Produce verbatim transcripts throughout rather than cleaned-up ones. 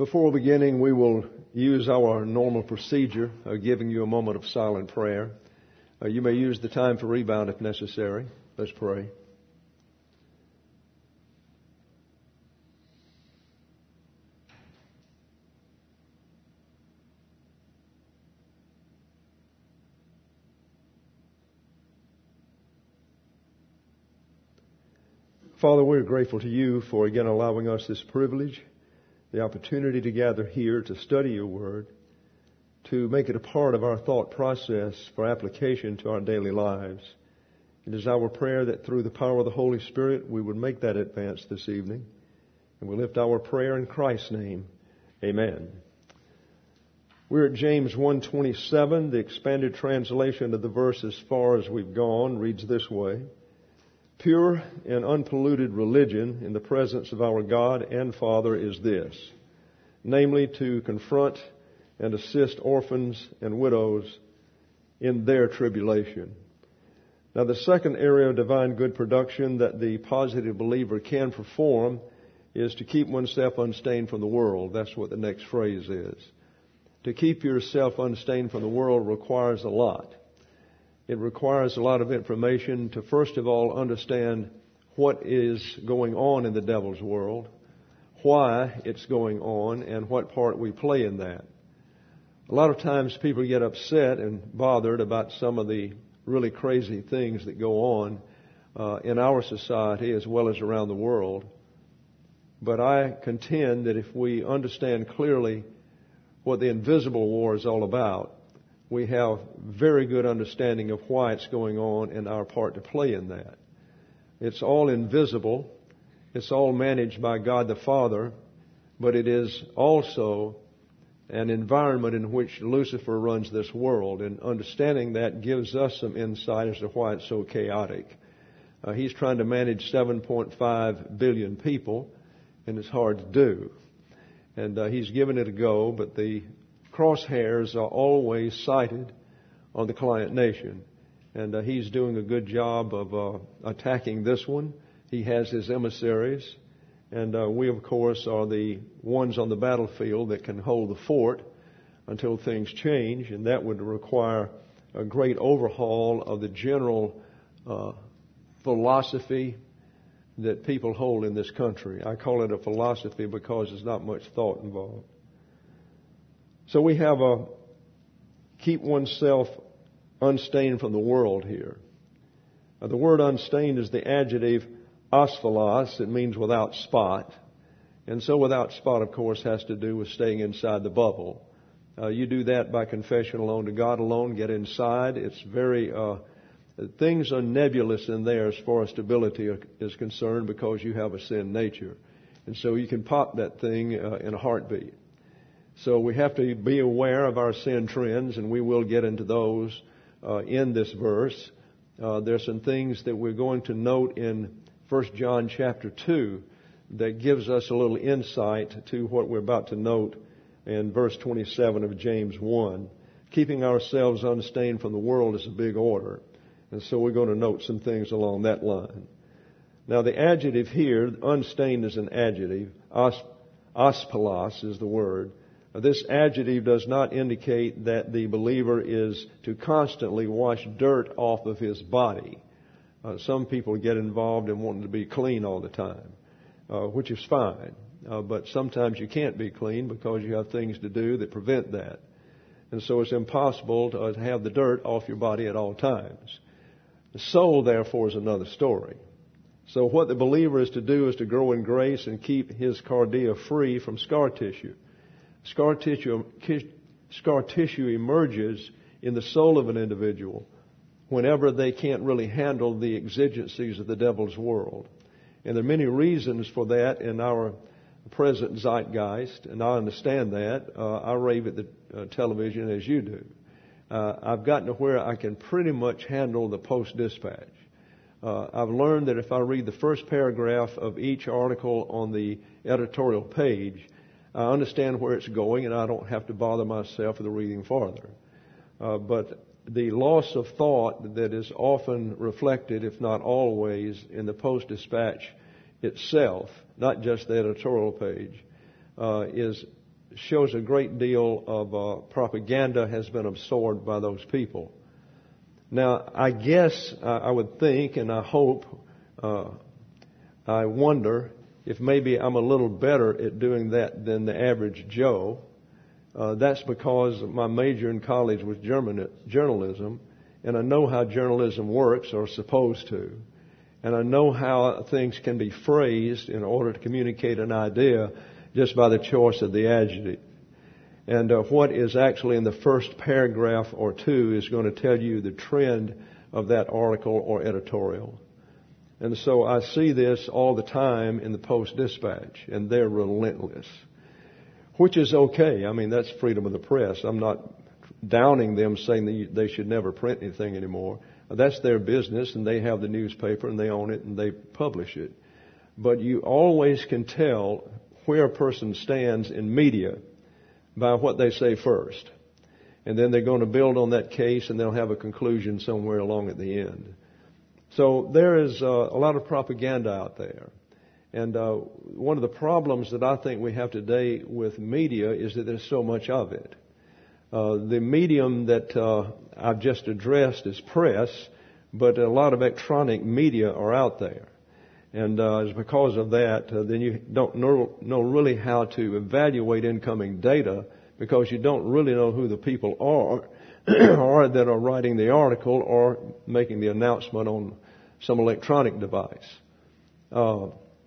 Before beginning, we will use our normal procedure of giving you a moment of silent prayer. Uh, you may use the time for rebound if necessary. Let's pray. Father, we're grateful to you for again allowing us this privilege, the opportunity to gather here to study your word, to make it a part of our thought process for application to our daily lives. It is our prayer that through the power of the Holy Spirit we would make that advance this evening. And we lift our prayer in Christ's name. Amen. We're at James one twenty-seven. The expanded translation of the verse as far as we've gone reads this way. Pure and unpolluted religion in the presence of our God and Father is this, namely to confront and assist orphans and widows in their tribulation. Now, the second area of divine good production that the positive believer can perform is to keep oneself unstained from the world. That's what the next phrase is. To keep yourself unstained from the world requires a lot. It requires a lot of information to, first of all, understand what is going on in the devil's world, why it's going on, and what part we play in that. A lot of times people get upset and bothered about some of the really crazy things that go on uh, in our society as well as around the world. But I contend that if we understand clearly what the invisible war is all about, we have very good understanding of why it's going on and our part to play in that. It's all invisible. It's all managed by God the Father, but it is also an environment in which Lucifer runs this world, and understanding that gives us some insight as to why it's so chaotic. Uh, he's trying to manage seven point five billion people, and it's hard to do. And uh, he's given it a go, but the crosshairs are always sighted on the client nation. And uh, he's doing a good job of uh, attacking this one. He has his emissaries. And uh, we, of course, are the ones on the battlefield that can hold the fort until things change. And that would require a great overhaul of the general uh, philosophy that people hold in this country. I call it a philosophy because there's not much thought involved. So we have a keep oneself unstained from the world here. Now, the word unstained is the adjective asphalos. It means without spot. And so without spot, of course, has to do with staying inside the bubble. Uh, you do that by confession alone to God alone. Get inside. It's very, uh, things are nebulous in there as far as stability is concerned because you have a sin nature. And so you can pop that thing uh, in a heartbeat. So we have to be aware of our sin trends, and we will get into those uh, in this verse. Uh, there's some things that we're going to note in First John chapter two that gives us a little insight to what we're about to note in verse twenty-seven of James one. Keeping ourselves unstained from the world is a big order, and so we're going to note some things along that line. Now, the adjective here, unstained, is an adjective. Os- Aspalos is the word. This adjective does not indicate that the believer is to constantly wash dirt off of his body. Uh, some people get involved in wanting to be clean all the time, uh, which is fine. Uh, but sometimes you can't be clean because you have things to do that prevent that. And so it's impossible to have the dirt off your body at all times. The soul, therefore, is another story. So what the believer is to do is to grow in grace and keep his cardia free from scar tissue. Scar tissue, scar tissue emerges in the soul of an individual whenever they can't really handle the exigencies of the devil's world. And there are many reasons for that in our present zeitgeist, and I understand that. Uh, I rave at the uh, television as you do. Uh, I've gotten to where I can pretty much handle the Post-Dispatch. Uh, I've learned that if I read the first paragraph of each article on the editorial page, I understand where it's going, and I don't have to bother myself with reading farther. Uh, but the loss of thought that is often reflected, if not always, in the Post-Dispatch itself, not just the editorial page, uh, is shows a great deal of uh, propaganda has been absorbed by those people. Now, I guess uh, I would think and I hope, uh, I wonder if maybe I'm a little better at doing that than the average Joe. Uh, that's because my major in college was German, journalism, and I know how journalism works, or supposed to. And I know how things can be phrased in order to communicate an idea just by the choice of the adjective. And uh, what is actually in the first paragraph or two is going to tell you the trend of that article or editorial. And so I see this all the time in the Post-Dispatch, and they're relentless, which is okay. I mean, that's freedom of the press. I'm not downing them, saying that they should never print anything anymore. That's their business, and they have the newspaper, and they own it, and they publish it. But you always can tell where a person stands in media by what they say first. And then they're going to build on that case, and they'll have a conclusion somewhere along at the end. So there is uh, a lot of propaganda out there. And uh, one of the problems that I think we have today with media is that there's so much of it. Uh, the medium that uh, I've just addressed is press, but a lot of electronic media are out there. And uh, it's because of that, uh, then you don't know, know really how to evaluate incoming data, because you don't really know who the people are or that are writing the article or making the announcement on some electronic device. Uh,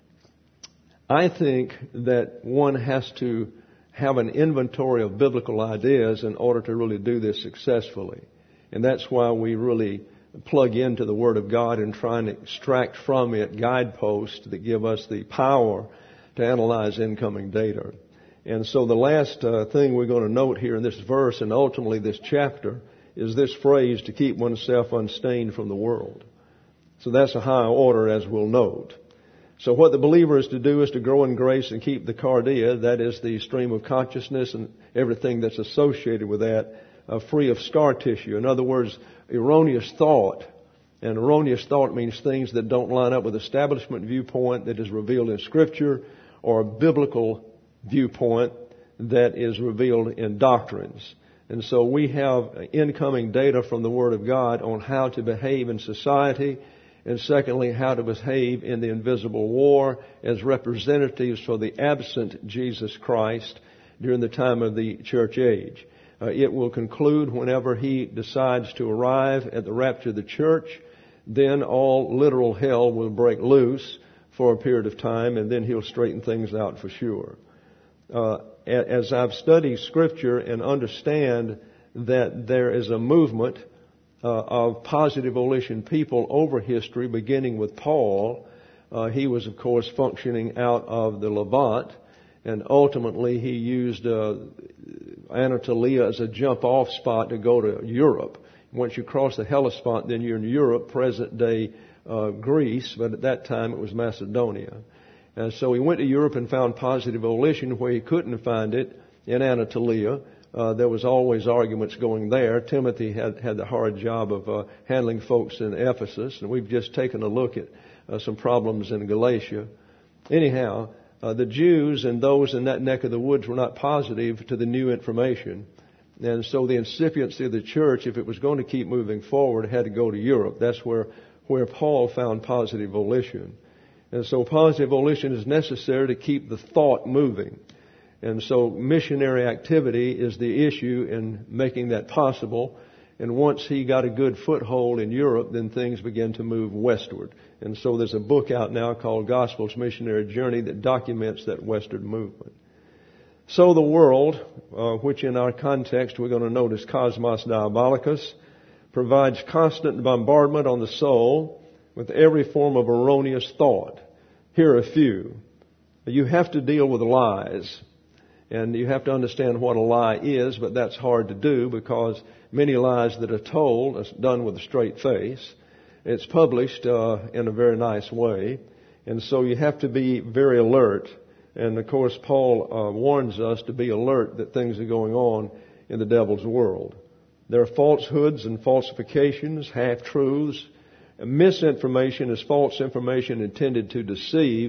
I think that one has to have an inventory of biblical ideas in order to really do this successfully. And that's why we really plug into the Word of God and try and extract from it guideposts that give us the power to analyze incoming data. And so the last uh, thing we're going to note here in this verse and ultimately this chapter is this phrase, to keep oneself unstained from the world. So that's a high order, as we'll note. So what the believer is to do is to grow in grace and keep the cardia, that is the stream of consciousness and everything that's associated with that, uh, free of scar tissue. In other words, erroneous thought. And erroneous thought means things that don't line up with establishment viewpoint that is revealed in Scripture, or a biblical viewpoint that is revealed in doctrines. And so we have incoming data from the Word of God on how to behave in society, and secondly, how to behave in the invisible war as representatives for the absent Jesus Christ during the time of the church age. Uh, it will conclude whenever He decides to arrive at the rapture of the church. Then all literal hell will break loose for a period of time, and then He'll straighten things out for sure. Uh, as I've studied Scripture and understand that there is a movement uh, of positive volition people over history, beginning with Paul. Uh, he was, of course, functioning out of the Levant, and ultimately he used uh, Anatolia as a jump-off spot to go to Europe. Once you cross the Hellespont, then you're in Europe, present-day uh, Greece, but at that time it was Macedonia. And so he went to Europe and found positive volition where he couldn't find it in Anatolia. Uh, there was always arguments going there. Timothy had had the hard job of uh, handling folks in Ephesus, and we've just taken a look at uh, some problems in Galatia. Anyhow, uh, the Jews and those in that neck of the woods were not positive to the new information. And so the incipiency of the church, if it was going to keep moving forward, had to go to Europe. That's where, where Paul found positive volition. And so positive volition is necessary to keep the thought moving. And so missionary activity is the issue in making that possible. And once he got a good foothold in Europe, then things began to move westward. And so there's a book out now called Gospel's Missionary Journey that documents that westward movement. So the world, uh, which in our context we're going to notice Cosmos Diabolicus, provides constant bombardment on the soul with every form of erroneous thought. Here are a few. You have to deal with lies. And you have to understand what a lie is, but that's hard to do because many lies that are told are done with a straight face. It's published uh, in a very nice way. And so you have to be very alert. And of course, Paul uh, warns us to be alert that things are going on in the devil's world. There are falsehoods and falsifications, half-truths. Misinformation is false information intended to deceive,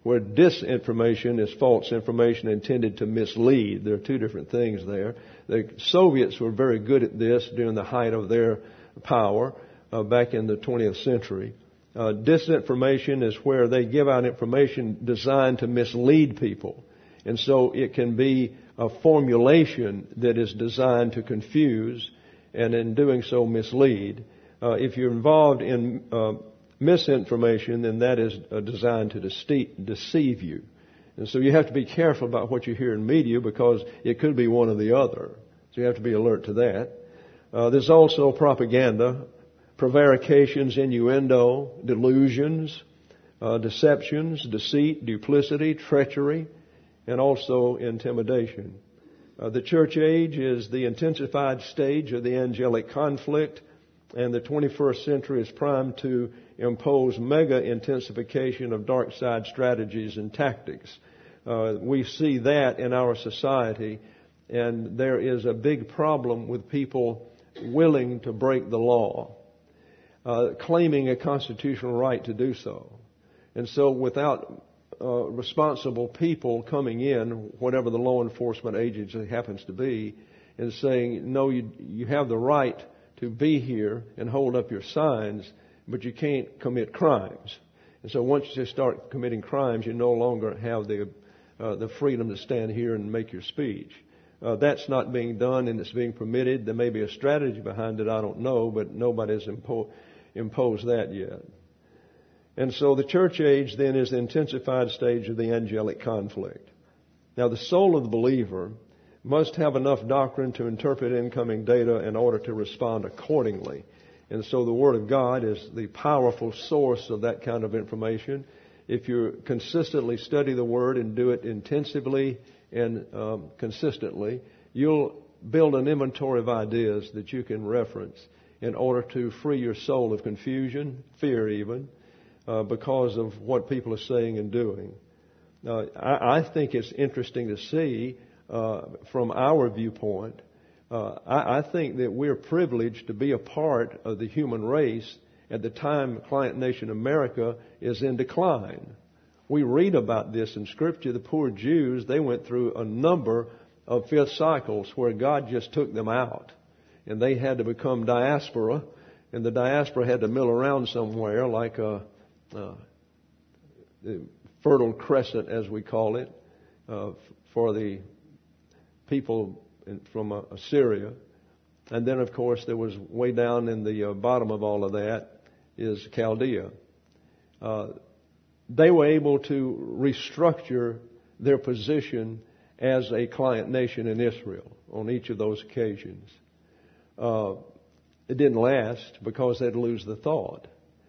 where disinformation is false information intended to mislead. There are two different things there. The Soviets were very good at this during the height of their power uh, back in the twentieth century. Uh, disinformation is where they give out information designed to mislead people. And so it can be a formulation that is designed to confuse and in doing so mislead. Uh, if you're involved in uh, misinformation, then that is uh, designed to dece- deceive you. And so you have to be careful about what you hear in media because it could be one or the other. So you have to be alert to that. Uh, there's also propaganda, prevarications, innuendo, delusions, uh, deceptions, deceit, duplicity, treachery, and also intimidation. Uh, the church age is the intensified stage of the angelic conflict, and the twenty-first century is primed to impose mega intensification of dark side strategies and tactics. Uh, we see that in our society, and there is a big problem with people willing to break the law, uh, claiming a constitutional right to do so. And so without uh, responsible people coming in, whatever the law enforcement agency happens to be, and saying, no, you, you have the right to be here and hold up your signs, but you can't commit crimes. And so once you start committing crimes, you no longer have the uh, the freedom to stand here and make your speech. Uh, that's not being done, and it's being permitted. There may be a strategy behind it, I don't know, but nobody's impo- imposed that yet. And so the church age then is the intensified stage of the angelic conflict. Now the soul of the believer must have enough doctrine to interpret incoming data in order to respond accordingly. And so the Word of God is the powerful source of that kind of information. If you consistently study the Word and do it intensively and um, consistently, you'll build an inventory of ideas that you can reference in order to free your soul of confusion, fear even, uh, because of what people are saying and doing. Uh, I, I think it's interesting to see uh, from our viewpoint. Uh, I, I think that we're privileged to be a part of the human race at the time Client Nation America is in decline. We read about this in Scripture. The poor Jews, they went through a number of fifth cycles where God just took them out. And they had to become diaspora. And the diaspora had to mill around somewhere like a, a, a fertile crescent, as we call it, uh, for the people in, from uh, Assyria. And then, of course, there was way down in the uh, bottom of all of that is Chaldea. Uh, they were able to restructure their position as a client nation in Israel on each of those occasions. Uh, it didn't last because they'd lose the thought.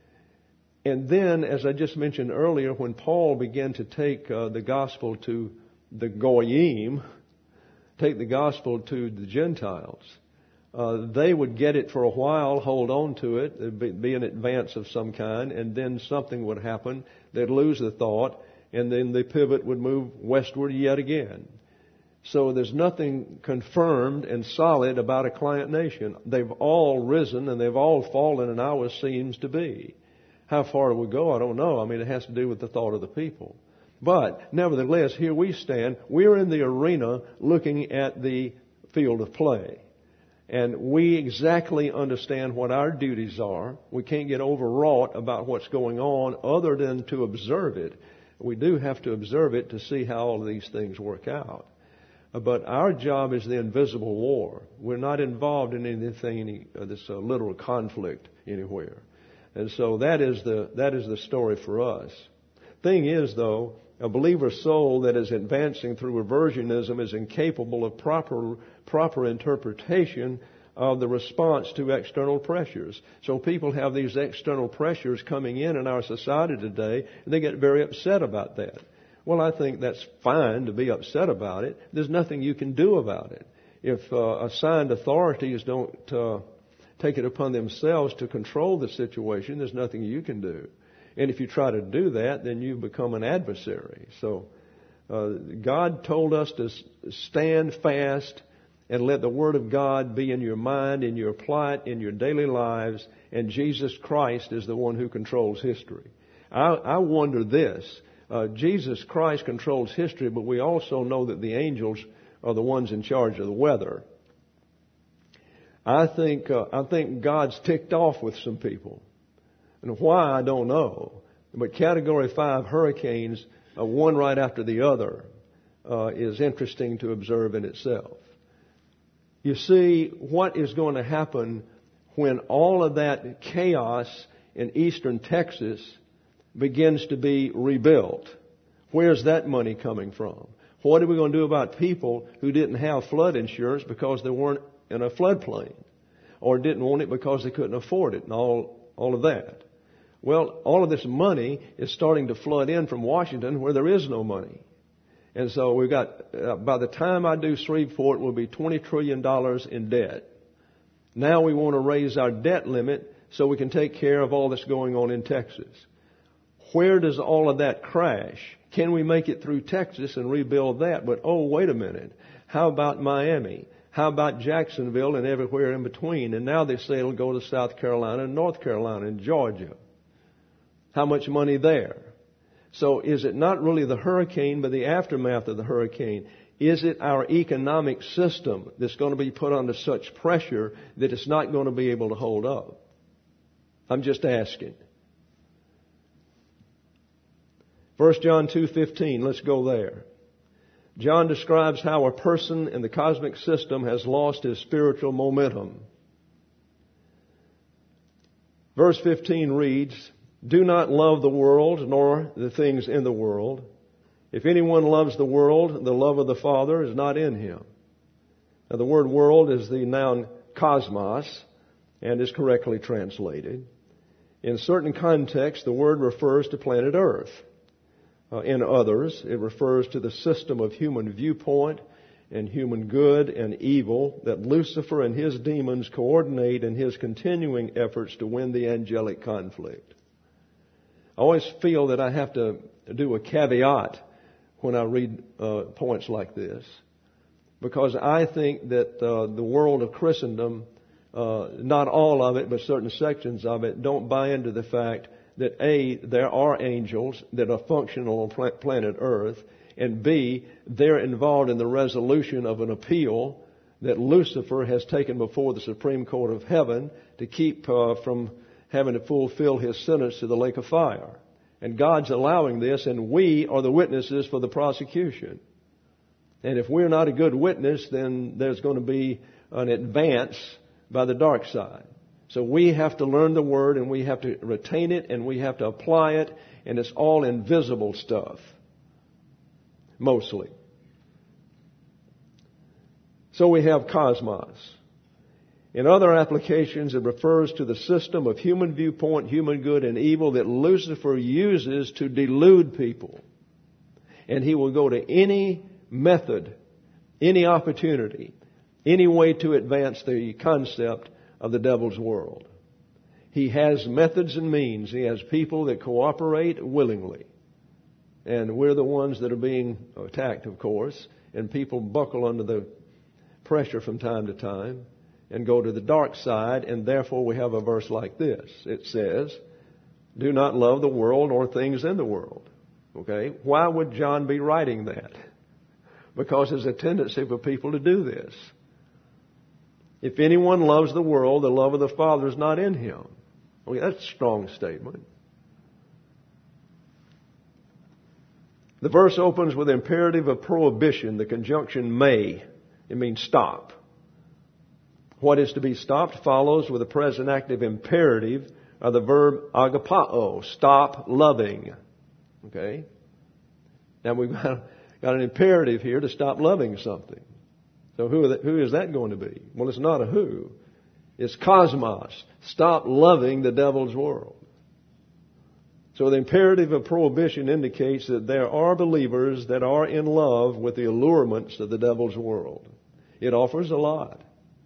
And then, as I just mentioned earlier, when Paul began to take uh, the gospel to the Goyim, take the gospel to the Gentiles, Uh, they would get it for a while, hold on to it, it'd be, be an advance of some kind, and then something would happen. They'd lose the thought, and then the pivot would move westward yet again. So there's nothing confirmed and solid about a client nation. They've all risen and they've all fallen, and ours seems to be. How far it would go, I don't know. I mean, it has to do with the thought of the people. But nevertheless, here we stand. We're in the arena looking at the field of play. And we exactly understand what our duties are. We can't get overwrought about what's going on other than to observe it. We do have to observe it to see how all of these things work out. But our job is the invisible war. We're not involved in anything, any, uh, this uh, literal conflict anywhere. And so that is the that is the story for us. Thing is, though, a believer's soul that is advancing through reversionism is incapable of proper proper interpretation of the response to external pressures. So people have these external pressures coming in in our society today, and they get very upset about that. Well, I think that's fine to be upset about it. There's nothing you can do about it. If uh, assigned authorities don't uh, take it upon themselves to control the situation, there's nothing you can do. And if you try to do that, then you become an adversary. So uh, God told us to stand fast and let the Word of God be in your mind, in your plight, in your daily lives, and Jesus Christ is the one who controls history. I, I wonder this. Uh, Jesus Christ controls history, but we also know that the angels are the ones in charge of the weather. I think uh, I think God's ticked off with some people, and why I don't know. But Category Five hurricanes, uh, one right after the other, uh, is interesting to observe in itself. You see, what is going to happen when all of that chaos in eastern Texas begins to be rebuilt? Where's that money coming from? What are we going to do about people who didn't have flood insurance because they weren't in a floodplain, or didn't want it because they couldn't afford it, and all all of that? Well, all of this money is starting to flood in from Washington where there is no money. And so we've got, uh, by the time I do Shreveport, we'll be twenty trillion dollars in debt. Now we want to raise our debt limit so we can take care of all that's going on in Texas. Where does all of that crash? Can we make it through Texas and rebuild that? But, oh, wait a minute. How about Miami? How about Jacksonville and everywhere in between? And now they say it'll go to South Carolina and North Carolina and Georgia. How much money there? So is it not really the hurricane, but the aftermath of the hurricane? Is it our economic system that's going to be put under such pressure that it's not going to be able to hold up? I'm just asking. First John two fifteen, let's go there. John describes how a person in the cosmic system has lost his spiritual momentum. Verse fifteen reads, "Do not love the world nor the things in the world. If anyone loves the world, the love of the Father is not in him." Now the word world is the noun cosmos and is correctly translated. In certain contexts, the word refers to planet Earth. Uh, in others, it refers to the system of human viewpoint and human good and evil that Lucifer and his demons coordinate in his continuing efforts to win the angelic conflict. I always feel that I have to do a caveat when I read uh, points like this, because I think that uh, the world of Christendom, uh, not all of it, but certain sections of it, don't buy into the fact that A, there are angels that are functional on planet Earth, and B, they're involved in the resolution of an appeal that Lucifer has taken before the Supreme Court of Heaven to keep uh, from having to fulfill his sentence to the lake of fire. And God's allowing this, and we are the witnesses for the prosecution. And if we're not a good witness, then there's going to be an advance by the dark side. So we have to learn the Word, and we have to retain it, and we have to apply it, and it's all invisible stuff. Mostly. So we have cosmos. In other applications, it refers to the system of human viewpoint, human good and evil that Lucifer uses to delude people. And he will go to any method, any opportunity, any way to advance the concept of the devil's world. He has methods and means. He has people that cooperate willingly. And we're the ones that are being attacked, of course, and people buckle under the pressure from time to time and go to the dark side, and therefore we have a verse like this. It says, "Do not love the world or things in the world." Okay? Why would John be writing that? Because there's a tendency for people to do this. If anyone loves the world, the love of the Father is not in him. Okay, that's a strong statement. The verse opens with imperative of prohibition, the conjunction may. It means stop. What is to be stopped follows with the present active imperative of the verb agapao, stop loving. Okay? Now we've got, got an imperative here to stop loving something. So who, who is that going to be? Well, it's not a who. It's cosmos. Stop loving the devil's world. So the imperative of prohibition indicates that there are believers that are in love with the allurements of the devil's world. It offers a lot.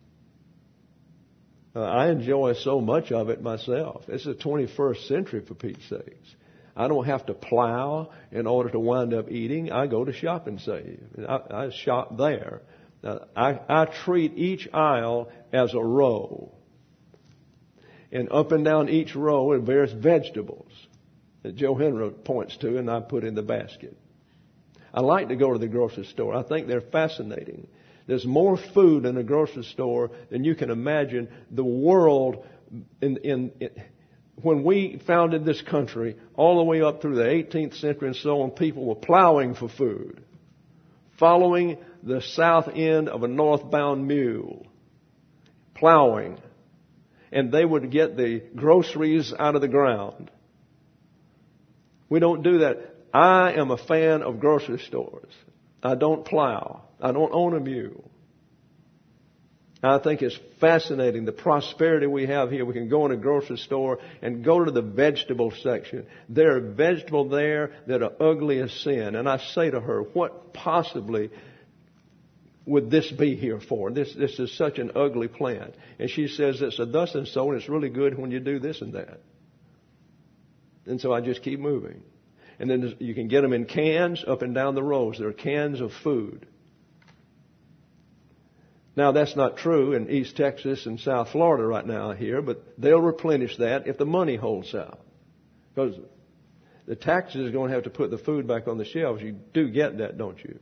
Uh, I enjoy so much of it myself. It's the twenty-first century, for Pete's sakes. I don't have to plow in order to wind up eating. I go to Shop and Save. I, I shop there. Now, I, I treat each aisle as a row. And up and down each row, it bears vegetables. that Joe Henry points to and I put in the basket. I like to go to the grocery store. I think they're fascinating. There's more food in a grocery store than you can imagine. The world, in, in, in, when we founded this country, all the way up through the eighteenth century and so on, people were plowing for food, following the south end of a northbound mule, plowing. And they would get the groceries out of the ground. We don't do that. I am a fan of grocery stores. I don't plow. I don't own a mule. I think it's fascinating the prosperity we have here. We can go in a grocery store and go to the vegetable section. There are vegetables there that are ugly as sin. And I say to her, what possibly would this be here for? This this is such an ugly plant. And she says it's a thus and so, and it's really good when you do this and that. And so I just keep moving. And then you can get them in cans up and down the rows. There are cans of food. Now, that's not true in East Texas and South Florida right now here, but they'll replenish that if the money holds out. Because the taxes are going to have to put the food back on the shelves. You do get that, don't you?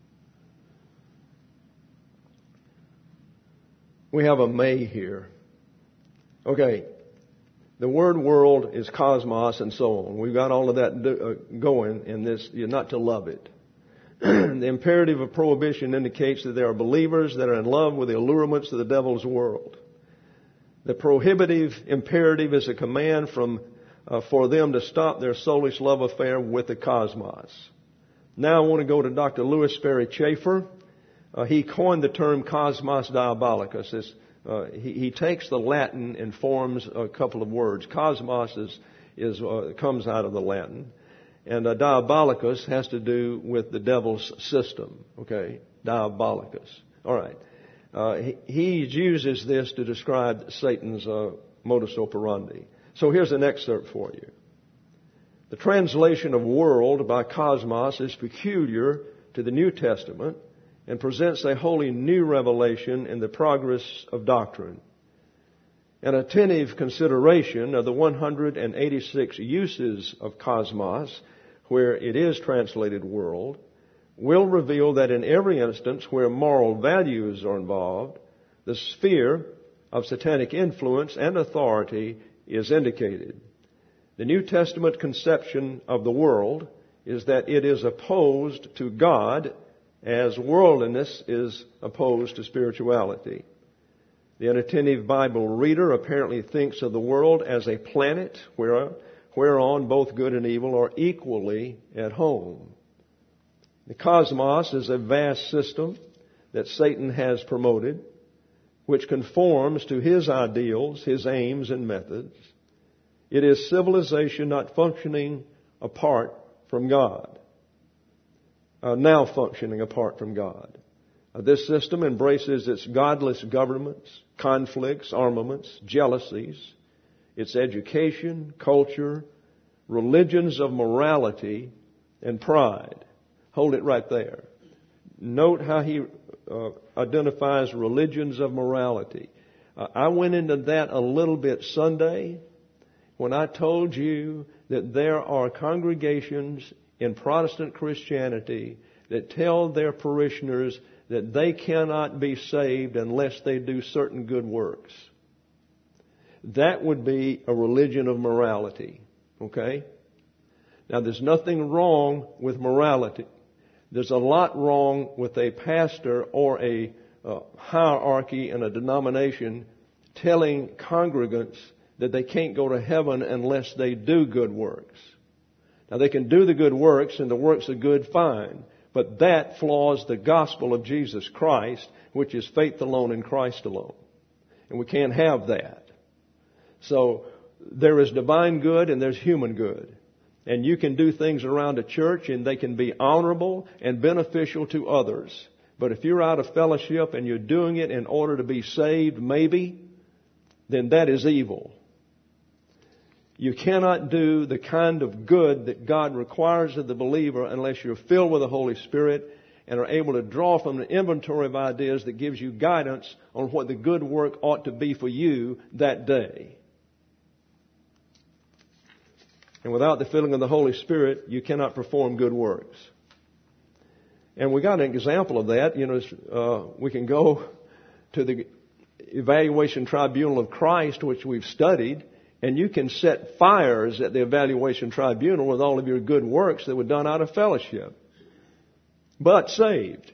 We have a may here. Okay. The word world is cosmos and so on. We've got all of that do, uh, going in this. You're not to love it. The imperative of prohibition indicates that there are believers that are in love with the allurements of the devil's world. The prohibitive imperative is a command from uh, for them to stop their soulish love affair with the cosmos. Now I want to go to Doctor Louis Sperry Chafer. Uh, he coined the term cosmos diabolicus. It's, uh, he, he takes the Latin and forms a couple of words. Cosmos is, is uh, comes out of the Latin. And uh, diabolicus has to do with the devil's system. Okay? Diabolicus. All right. Uh, he, he uses this to describe Satan's uh, modus operandi. So here's an excerpt for you. The translation of world by cosmos is peculiar to the New Testament and presents a wholly new revelation in the progress of doctrine. An attentive consideration of the one hundred eighty-six uses of cosmos, where it is translated world, will reveal that in every instance where moral values are involved, the sphere of satanic influence and authority is indicated. The New Testament conception of the world is that it is opposed to God as worldliness is opposed to spirituality. The inattentive Bible reader apparently thinks of the world as a planet where, whereon both good and evil are equally at home. The cosmos is a vast system that Satan has promoted, which conforms to his ideals, his aims, and methods. It is civilization not functioning apart from God, uh, now functioning apart from God. Uh, this system embraces its godless governments, conflicts, armaments, jealousies, its education, culture, religions of morality, and pride. Hold it right there. Note how he uh, identifies religions of morality. Uh, I went into that a little bit Sunday when I told you that there are congregations in Protestant Christianity that tell their parishioners that they cannot be saved unless they do certain good works. That would be a religion of morality. Okay? Now, there's nothing wrong with morality. There's a lot wrong with a pastor or a uh, hierarchy in a denomination telling congregants that they can't go to heaven unless they do good works. Now, they can do the good works, and the works are good, fine. But that flaws the gospel of Jesus Christ, which is faith alone in Christ alone. And we can't have that. So there is divine good and there's human good. And you can do things around a church and they can be honorable and beneficial to others. But if you're out of fellowship and you're doing it in order to be saved, maybe, then that is evil. You cannot do the kind of good that God requires of the believer unless you're filled with the Holy Spirit and are able to draw from an inventory of ideas that gives you guidance on what the good work ought to be for you that day. And without the filling of the Holy Spirit, you cannot perform good works. And we got an example of that. You know, uh, we can go to the evaluation tribunal of Christ, which we've studied, and you can set fires at the evaluation tribunal with all of your good works that were done out of fellowship. But saved.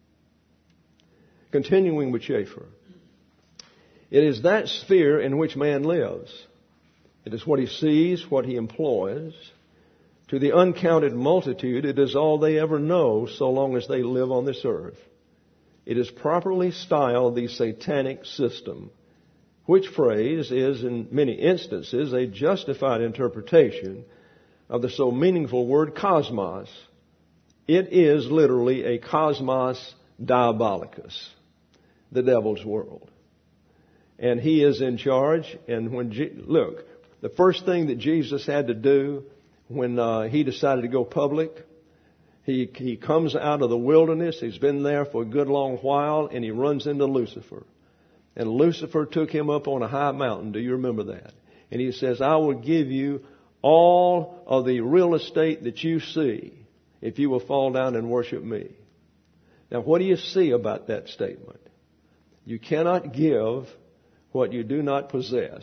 Continuing with Schaeffer. It is that sphere in which man lives. It is what he sees, what he employs. To the uncounted multitude, it is all they ever know so long as they live on this earth. It is properly styled the satanic system, which phrase is in many instances a justified interpretation of the so meaningful word cosmos. It is literally a cosmos diabolicus, the devil's world. And he is in charge. And when, Je- look, the first thing that Jesus had to do when uh, he decided to go public, he, he comes out of the wilderness. He's been there for a good long while, and he runs into Lucifer. And Lucifer took him up on a high mountain. Do you remember that? And he says, I will give you all of the real estate that you see if you will fall down and worship me. Now, what do you see about that statement? You cannot give what you do not possess.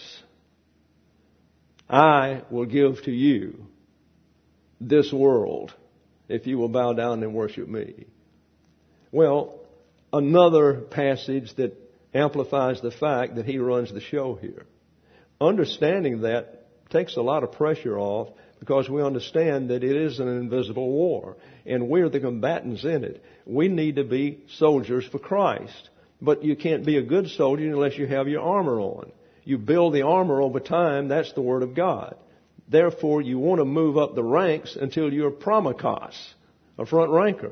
I will give to you this world if you will bow down and worship me. Well, another passage that amplifies the fact that he runs the show here. Understanding that takes a lot of pressure off, because we understand that it is an invisible war, and we're the combatants in it. We need to be soldiers for Christ. But you can't be a good soldier unless you have your armor on. You build the armor over time. That's the Word of God. Therefore, you want to move up the ranks until you're promikos, a front ranker.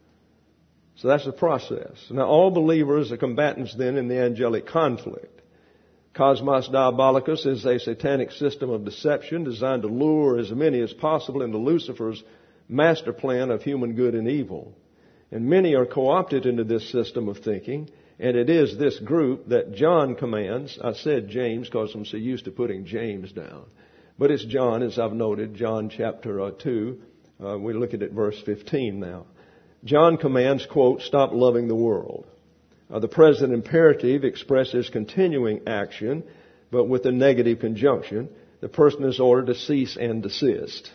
So that's the process. Now, all believers are combatants then in the angelic conflict. Cosmos Diabolicus is a satanic system of deception designed to lure as many as possible into Lucifer's master plan of human good and evil. And many are co-opted into this system of thinking. And it is this group that John commands. I said James because I'm so used to putting James down. But it's John, as I've noted, John chapter uh, two. Uh, we're looking at verse fifteen now. John commands, quote, stop loving the world. Uh, the present imperative expresses continuing action, but with a negative conjunction. The person is ordered to cease and desist.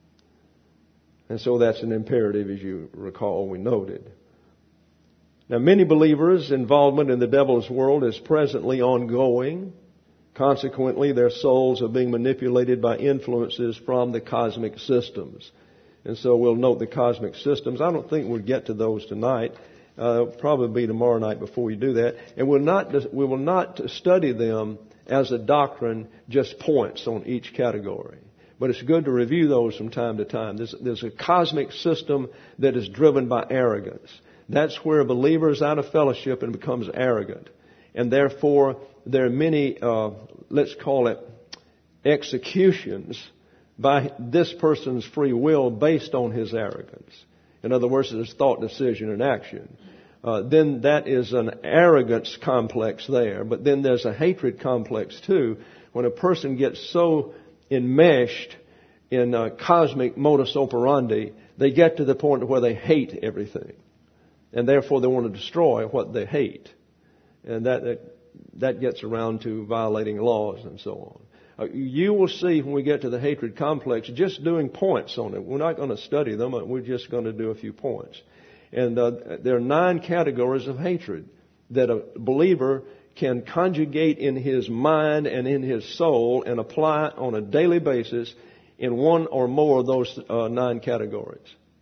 And so that's an imperative, as you recall, we noted. Now, many believers' involvement in the devil's world is presently ongoing. Consequently, their souls are being manipulated by influences from the cosmic systems. And so we'll note the cosmic systems. I don't think we'll get to those tonight. Uh, probably be tomorrow night before we do that. And we'll not, we will not study them as a doctrine, just points on each category. But it's good to review those from time to time. There's, there's a cosmic system that is driven by arrogance. That's where a believer is out of fellowship and becomes arrogant. And therefore, there are many, uh, let's call it, executions by this person's free will based on his arrogance. In other words, there's thought, decision, and action. Uh, then that is an arrogance complex there. But then there's a hatred complex too. When a person gets so enmeshed in a cosmic modus operandi, they get to the point where they hate everything. And therefore they want to destroy what they hate. And that, that, that gets around to violating laws and so on. Uh, you will see when we get to the hatred complex, just doing points on it. We're not going to study them. We're just going to do a few points. And uh, there are nine categories of hatred that a believer can conjugate in his mind and in his soul and apply on a daily basis in one or more of those uh, nine categories.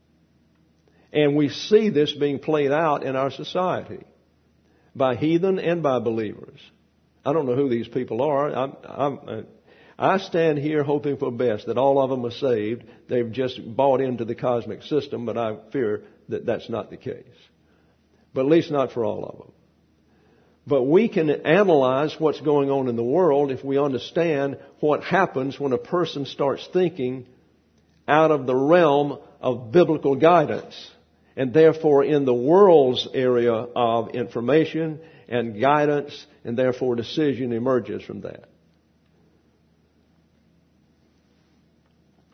And we see this being played out in our society by heathen and by believers. I don't know who these people are. I'm, I'm, I stand here hoping for best that all of them are saved. They've just bought into the cosmic system, but I fear that that's not the case. But at least not for all of them. But we can analyze what's going on in the world if we understand what happens when a person starts thinking out of the realm of biblical guidance. And therefore in the world's area of information and guidance, and therefore decision emerges from that.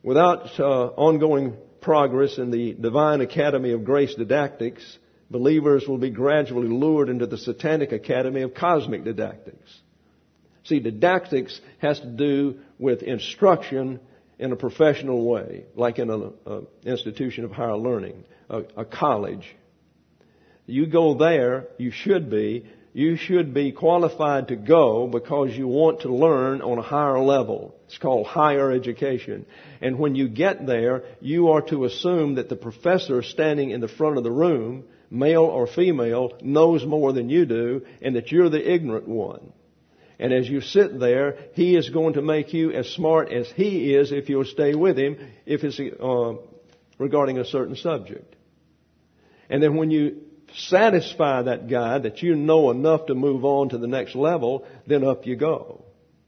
Without uh, ongoing progress in the Divine Academy of Grace Didactics, believers will be gradually lured into the Satanic Academy of Cosmic Didactics. See, didactics has to do with instruction in a professional way, like in an institution of higher learning, a, a college. You go there, you should be, you should be qualified to go because you want to learn on a higher level. It's called higher education. And when you get there, you are to assume that the professor standing in the front of the room, male or female, knows more than you do, and that you're the ignorant one. And as you sit there, he is going to make you as smart as he is if you'll stay with him, if it's uh, regarding a certain subject. And then when you satisfy that guy that you know enough to move on to the next level, then up you go.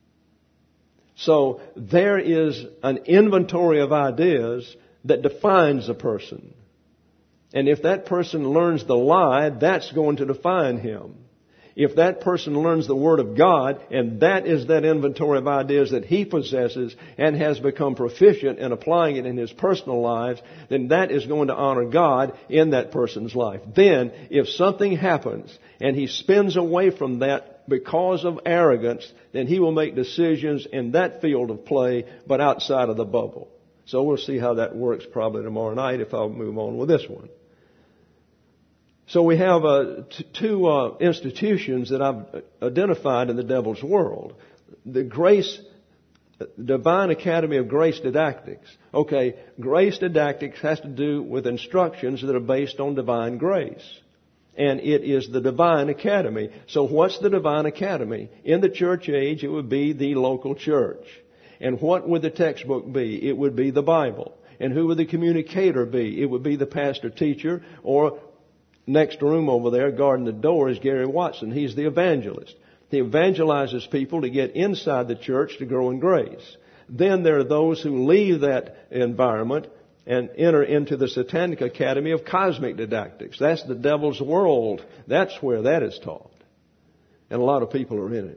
So there is an inventory of ideas that defines a person. And if that person learns the lie, that's going to define him. If that person learns the Word of God, and that is that inventory of ideas that he possesses and has become proficient in applying it in his personal lives, then that is going to honor God in that person's life. Then, if something happens and he spins away from that because of arrogance, then he will make decisions in that field of play, but outside of the bubble. So we'll see how that works probably tomorrow night if I'll move on with this one. So we have uh, t- two uh, institutions that I've identified in the devil's world. The Grace, Divine Academy of Grace Didactics. Okay, Grace Didactics has to do with instructions that are based on divine grace. And it is the Divine Academy. So what's the Divine Academy? In the church age, it would be the local church. And what would the textbook be? It would be the Bible. And who would the communicator be? It would be the pastor teacher, or next room over there, guarding the door, is Gary Watson. He's the evangelist. He evangelizes people to get inside the church to grow in grace. Then there are those who leave that environment and enter into the Satanic Academy of Cosmic Didactics. That's the devil's world. That's where that is taught. And a lot of people are in it.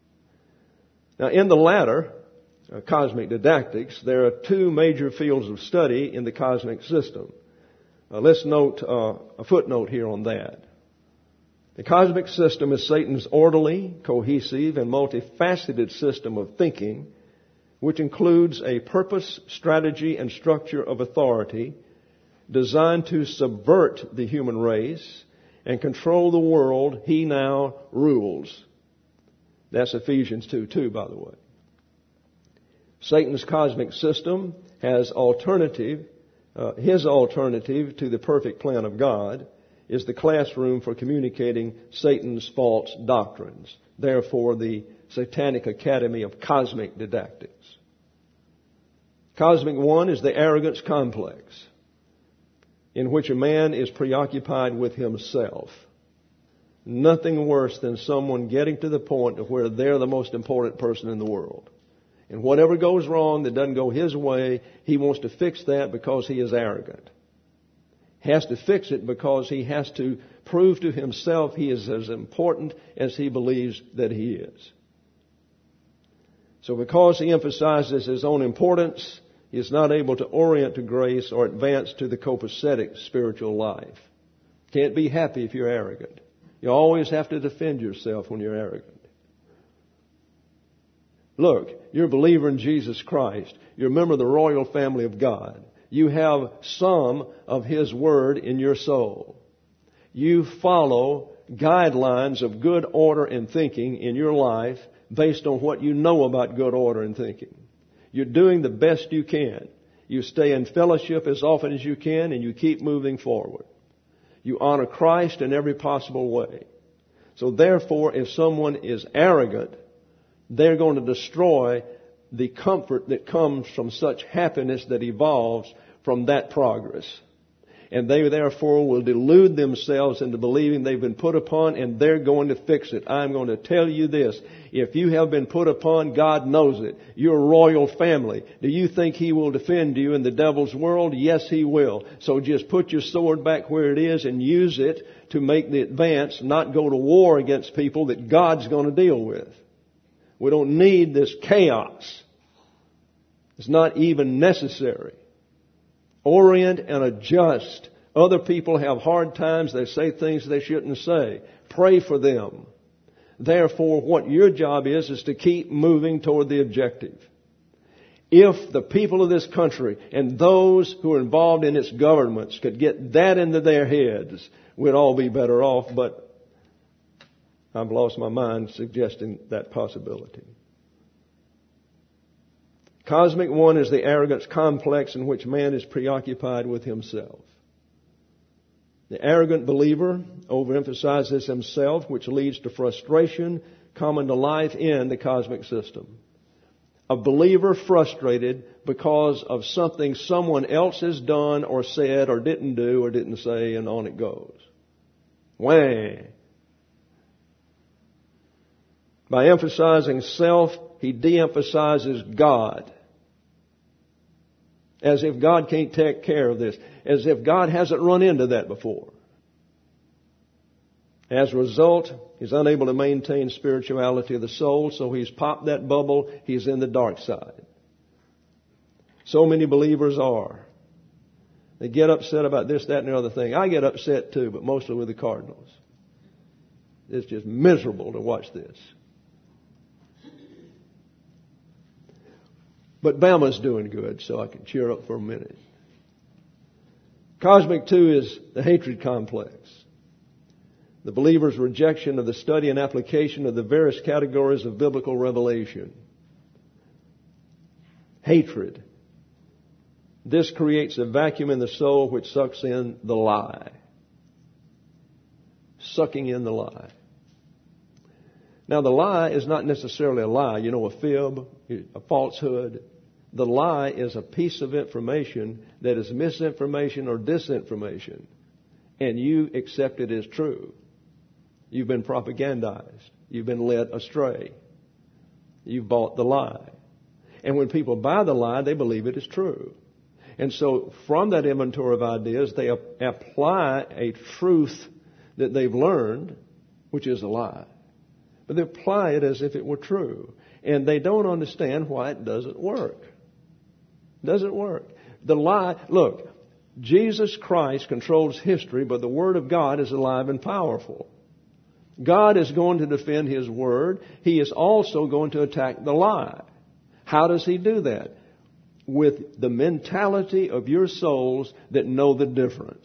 Now, in the latter, uh, Cosmic Didactics, there are two major fields of study in the cosmic system. Uh, let's note uh, a footnote here on that. The cosmic system is Satan's orderly, cohesive, and multifaceted system of thinking, which includes a purpose, strategy, and structure of authority designed to subvert the human race and control the world he now rules. That's Ephesians two two, by the way. Satan's cosmic system has alternative Uh, his alternative to the perfect plan of God is the classroom for communicating Satan's false doctrines. Therefore, the Satanic Academy of Cosmic Didactics. Cosmic one is the arrogance complex, in which a man is preoccupied with himself. Nothing worse than someone getting to the point of where they're the most important person in the world. And whatever goes wrong that doesn't go his way, he wants to fix that because he is arrogant. He has to fix it because he has to prove to himself he is as important as he believes that he is. So because he emphasizes his own importance, he is not able to orient to grace or advance to the copacetic spiritual life. Can't be happy if you're arrogant. You always have to defend yourself when you're arrogant. Look, you're a believer in Jesus Christ. You're a member of the royal family of God. You have some of His Word in your soul. You follow guidelines of good order and thinking in your life based on what you know about good order and thinking. You're doing the best you can. You stay in fellowship as often as you can, and you keep moving forward. You honor Christ in every possible way. So therefore, if someone is arrogant, they're going to destroy the comfort that comes from such happiness that evolves from that progress. And they therefore will delude themselves into believing they've been put upon and they're going to fix it. I'm going to tell you this. If you have been put upon, God knows it. You're a royal family. Do you think He will defend you in the devil's world? Yes, He will. So just put your sword back where it is and use it to make the advance, not go to war against people that God's going to deal with. We don't need this chaos. It's not even necessary. Orient and adjust. Other people have hard times. They say things they shouldn't say. Pray for them. Therefore, what your job is, is to keep moving toward the objective. If the people of this country and those who are involved in its governments could get that into their heads, we'd all be better off. But I've lost my mind suggesting that possibility. Cosmic one is the arrogance complex in which man is preoccupied with himself. The arrogant believer overemphasizes himself, which leads to frustration common to life in the cosmic system. A believer frustrated because of something someone else has done or said or didn't do or didn't say, and on it goes. Whang! By emphasizing self, he de-emphasizes God. As if God can't take care of this. As if God hasn't run into that before. As a result, he's unable to maintain spirituality of the soul, so he's popped that bubble. He's in the dark side. So many believers are. They get upset about this, that, and the other thing. I get upset too, but mostly with the Cardinals. It's just miserable to watch this. But Bama's doing good, so I can cheer up for a minute. Cosmic two is the hatred complex. The believer's rejection of the study and application of the various categories of biblical revelation. Hatred. This creates a vacuum in the soul which sucks in the lie. Sucking in the lie. Now, the lie is not necessarily a lie, you know, a fib, a falsehood. The lie is a piece of information that is misinformation or disinformation, and you accept it as true. You've been propagandized. You've been led astray. You've bought the lie. And when people buy the lie, they believe it is true. And so from that inventory of ideas, they apply a truth that they've learned, which is a lie. But they apply it as if it were true. And they don't understand why it doesn't work. It doesn't work. The lie, look, Jesus Christ controls history, but the Word of God is alive and powerful. God is going to defend His Word. He is also going to attack the lie. How does He do that? With the mentality of your souls that know the difference.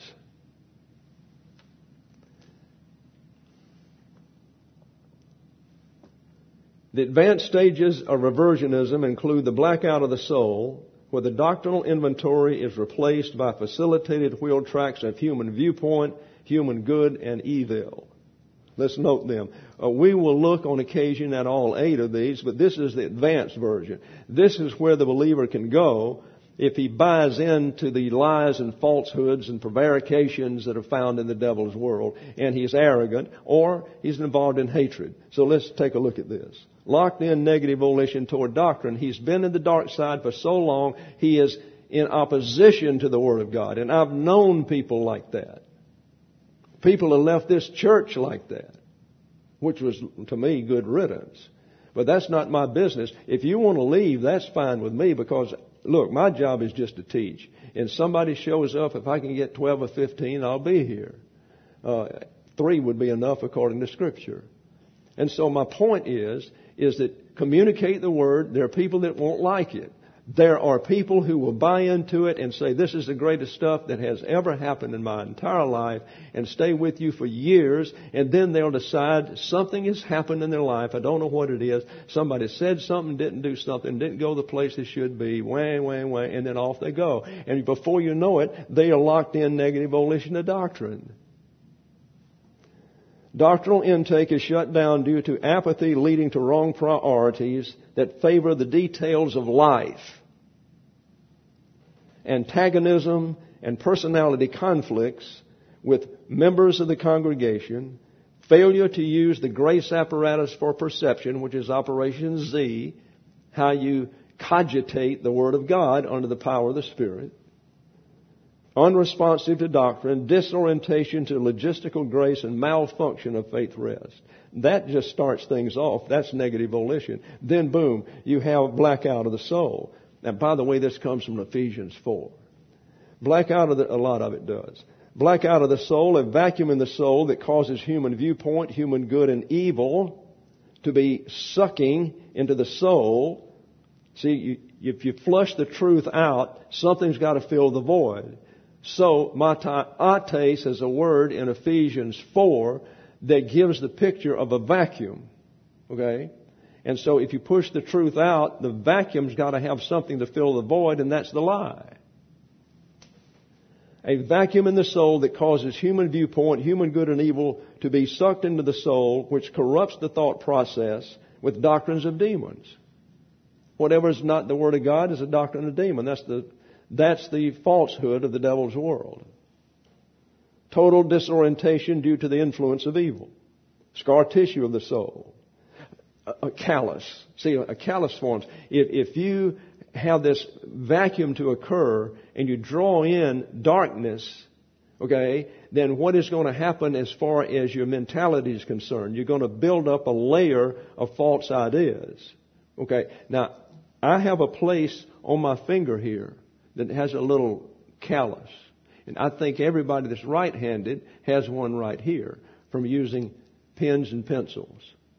The advanced stages of reversionism include the blackout of the soul, where the doctrinal inventory is replaced by facilitated wheel tracks of human viewpoint, human good, and evil. Let's note them. Uh, we will look on occasion at all eight of these, but this is the advanced version. This is where the believer can go if he buys into the lies and falsehoods and prevarications that are found in the devil's world, and he's arrogant, or he's involved in hatred. So let's take a look at this. Locked in negative volition toward doctrine. He's been in the dark side for so long, he is in opposition to the Word of God. And I've known people like that. People have left this church like that, which was, to me, good riddance. But that's not my business. If you want to leave, that's fine with me, because, look, my job is just to teach. And somebody shows up, if I can get twelve or fifteen, I'll be here. Uh, three would be enough according to Scripture. And so my point is, is that communicate the Word. There are people that won't like it. There are people who will buy into it and say, this is the greatest stuff that has ever happened in my entire life, and stay with you for years, and then they'll decide something has happened in their life. I don't know what it is. Somebody said something, didn't do something, didn't go the place they should be, whang, whang, whang, and then off they go. And before you know it, they are locked in negative volition of doctrine. Doctrinal intake is shut down due to apathy leading to wrong priorities that favor the details of life. Antagonism and personality conflicts with members of the congregation. Failure to use the grace apparatus for perception, which is Operation Z, how you cogitate the Word of God under the power of the Spirit. Unresponsive to doctrine, disorientation to logistical grace, and malfunction of faith rest. That just starts things off. That's negative volition. Then boom, you have blackout of the soul. Now, by the way, this comes from Ephesians four. Black out of the, a lot of it does. Black out of the soul, a vacuum in the soul that causes human viewpoint, human good and evil to be sucking into the soul. See, you, if you flush the truth out, something's got to fill the void. So, mataiates is a word in Ephesians four that gives the picture of a vacuum. Okay? And so if you push the truth out, the vacuum's got to have something to fill the void, and that's the lie. A vacuum in the soul that causes human viewpoint, human good and evil to be sucked into the soul, which corrupts the thought process with doctrines of demons. Whatever is not the Word of God is a doctrine of demon. That's the, that's the falsehood of the devil's world. Total disorientation due to the influence of evil. Scar tissue of the soul. A, a callus. See, a callus forms. If, if you have this vacuum to occur and you draw in darkness, okay, then what is going to happen as far as your mentality is concerned? You're going to build up a layer of false ideas. Okay, now I have a place on my finger here that has a little callus. And I think everybody that's right-handed has one right here from using pens and pencils.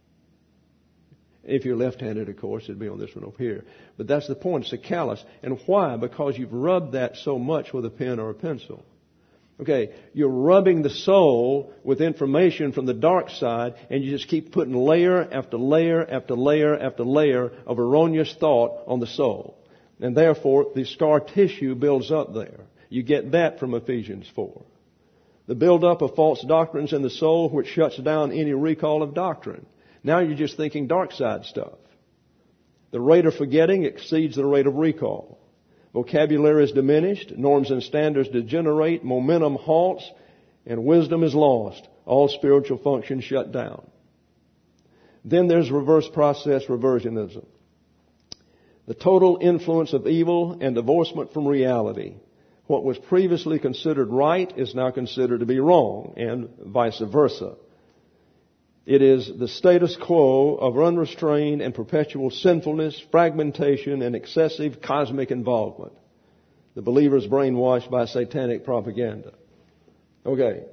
If you're left-handed, of course, it'd be on this one over here. But that's the point. It's a callus. And why? Because you've rubbed that so much with a pen or a pencil. Okay, you're rubbing the soul with information from the dark side, and you just keep putting layer after layer after layer after layer of erroneous thought on the soul. And therefore, the scar tissue builds up there. You get that from Ephesians four. The buildup of false doctrines in the soul, which shuts down any recall of doctrine. Now you're just thinking dark side stuff. The rate of forgetting exceeds the rate of recall. Vocabulary is diminished, norms and standards degenerate, momentum halts, and wisdom is lost. All spiritual functions shut down. Then there's reverse process reversionism. The total influence of evil and divorcement from reality. What was previously considered right is now considered to be wrong, and vice versa. It is the status quo of unrestrained and perpetual sinfulness, fragmentation, and excessive cosmic involvement. The believer is brainwashed by satanic propaganda. Okay.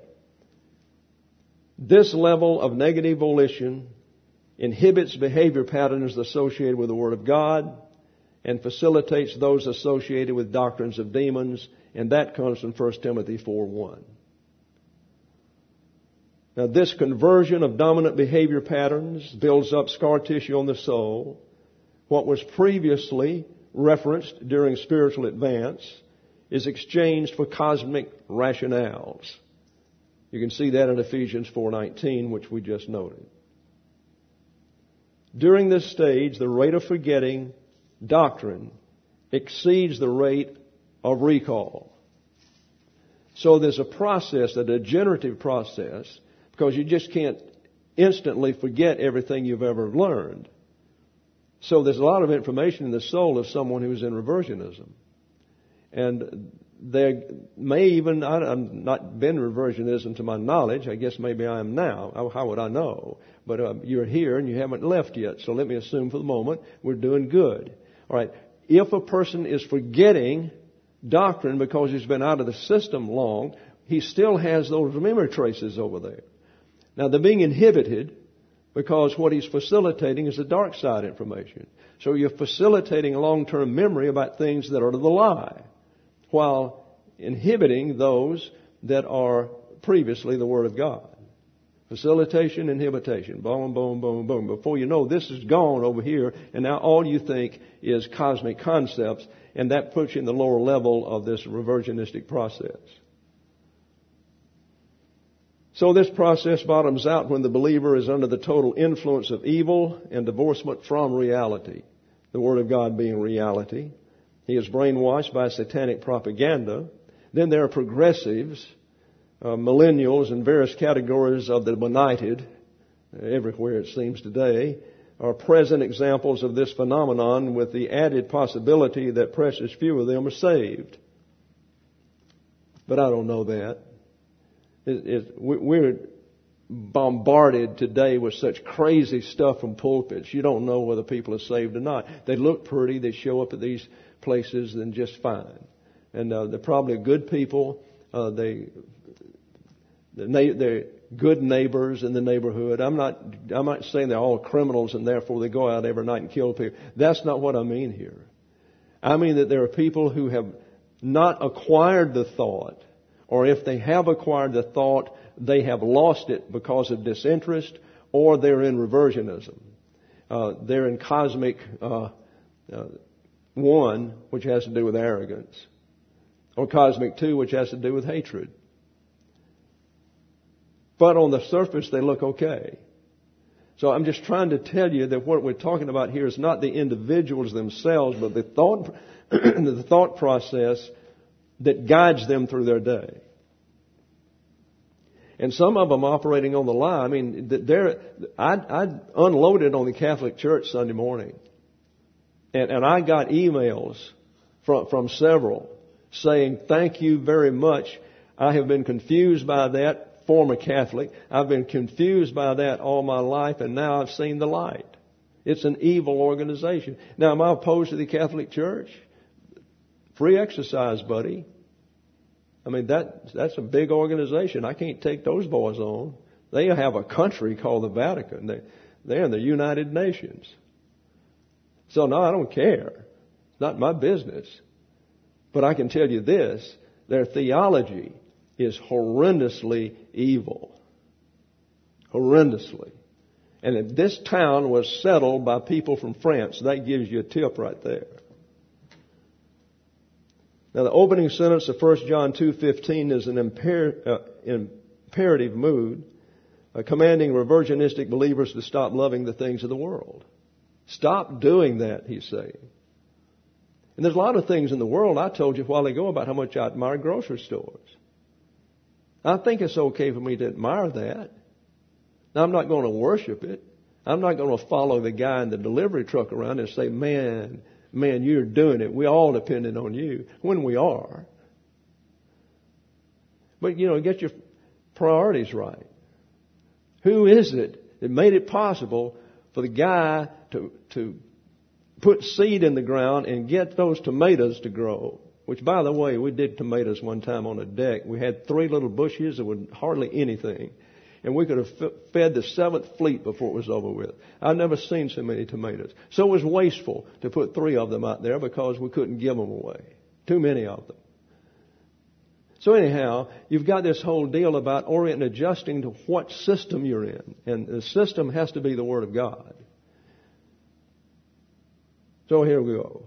This level of negative volition inhibits behavior patterns associated with the Word of God and facilitates those associated with doctrines of demons, and that comes from First Timothy four one. Now, this conversion of dominant behavior patterns builds up scar tissue on the soul. What was previously referenced during spiritual advance is exchanged for cosmic rationales. You can see that in Ephesians four nineteen, which we just noted. During this stage, the rate of forgetting doctrine exceeds the rate of recall. So there's a process, a degenerative process, because you just can't instantly forget everything you've ever learned. So there's a lot of information in the soul of someone who's in reversionism. And there may even, I've not been reversionism to my knowledge, I guess maybe I am now. How would I know? But uh, you're here and you haven't left yet, so let me assume for the moment we're doing good. All right, if a person is forgetting doctrine because he's been out of the system long, he still has those memory traces over there. Now, they're being inhibited because what he's facilitating is the dark side information. So you're facilitating long-term memory about things that are the lie, while inhibiting those that are previously the Word of God. Facilitation, inhibition, boom, boom, boom, boom. Before you know, this is gone over here, and now all you think is cosmic concepts, and that puts you in the lower level of this reversionistic process. So this process bottoms out when the believer is under the total influence of evil and divorcement from reality, the Word of God being reality. He is brainwashed by satanic propaganda. Then there are progressives, uh, millennials, and various categories of the benighted, everywhere it seems today, are present examples of this phenomenon, with the added possibility that precious few of them are saved. But I don't know that. It, it, we're bombarded today with such crazy stuff from pulpits. You don't know whether people are saved or not. They look pretty. They show up at these places and just fine. And uh, they're probably good people. Uh, they, they're good neighbors in the neighborhood. I'm not, I'm not saying they're all criminals and therefore they go out every night and kill people. That's not what I mean here. I mean that there are people who have not acquired the thought, or if they have acquired the thought, they have lost it because of disinterest, or they're in reversionism. Uh, they're in cosmic uh, uh, one, which has to do with arrogance, or cosmic two, which has to do with hatred. But on the surface, they look okay. So I'm just trying to tell you that what we're talking about here is not the individuals themselves, but the thought, the thought process that guides them through their day. And some of them operating on the lie. I mean, they're, I, I unloaded on the Catholic Church Sunday morning. And, and I got emails from, from several saying, thank you very much. I have been confused by that. Former Catholic. I've been confused by that all my life, and now I've seen the light. It's an evil organization. Now, am I opposed to the Catholic Church? Free exercise, buddy. I mean, that that's a big organization. I can't take those boys on. They have a country called the Vatican. They, they're in the United Nations. So, no, I don't care. It's not my business. But I can tell you this, their theology is horrendously evil. Horrendously. And if this town was settled by people from France, that gives you a tip right there. Now, the opening sentence of First John two fifteen is an imper- uh, imperative mood, uh, commanding reversionistic believers to stop loving the things of the world. Stop doing that, he's saying. And there's a lot of things in the world. I told you a while ago about how much I admire grocery stores. I think it's okay for me to admire that. Now, I'm not going to worship it. I'm not going to follow the guy in the delivery truck around and say, man, man, you're doing it. We're all dependent on you, when we are. But, you know, get your priorities right. Who is it that made it possible for the guy to, to put seed in the ground and get those tomatoes to grow? Which, by the way, we did tomatoes one time on a deck. We had three little bushes that were hardly anything. And we could have f- fed the seventh fleet before it was over with. I've never seen so many tomatoes. So it was wasteful to put three of them out there because we couldn't give them away. Too many of them. So anyhow, you've got this whole deal about orienting and adjusting to what system you're in. And the system has to be the Word of God. So here we go.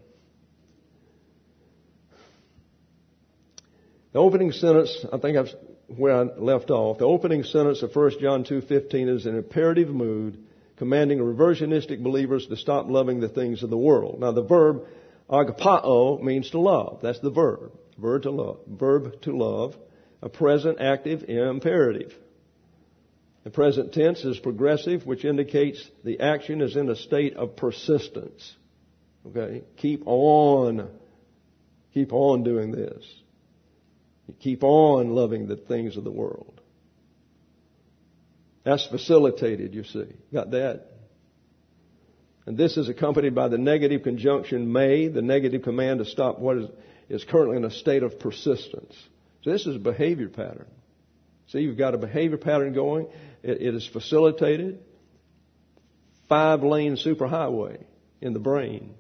The opening sentence, I think that's where I left off. The opening sentence of First John two fifteen is an imperative mood, commanding reversionistic believers to stop loving the things of the world. Now, the verb agapao means to love. That's the verb. Verb to love. Verb to love. A present active imperative. The present tense is progressive, which indicates the action is in a state of persistence. Okay? Keep on. Keep on doing this. You keep on loving the things of the world. That's facilitated, you see. Got that? And this is accompanied by the negative conjunction may, the negative command to stop what is, is currently in a state of persistence. So this is a behavior pattern. See, you've got a behavior pattern going. It, it is facilitated. Five-lane superhighway in the brain.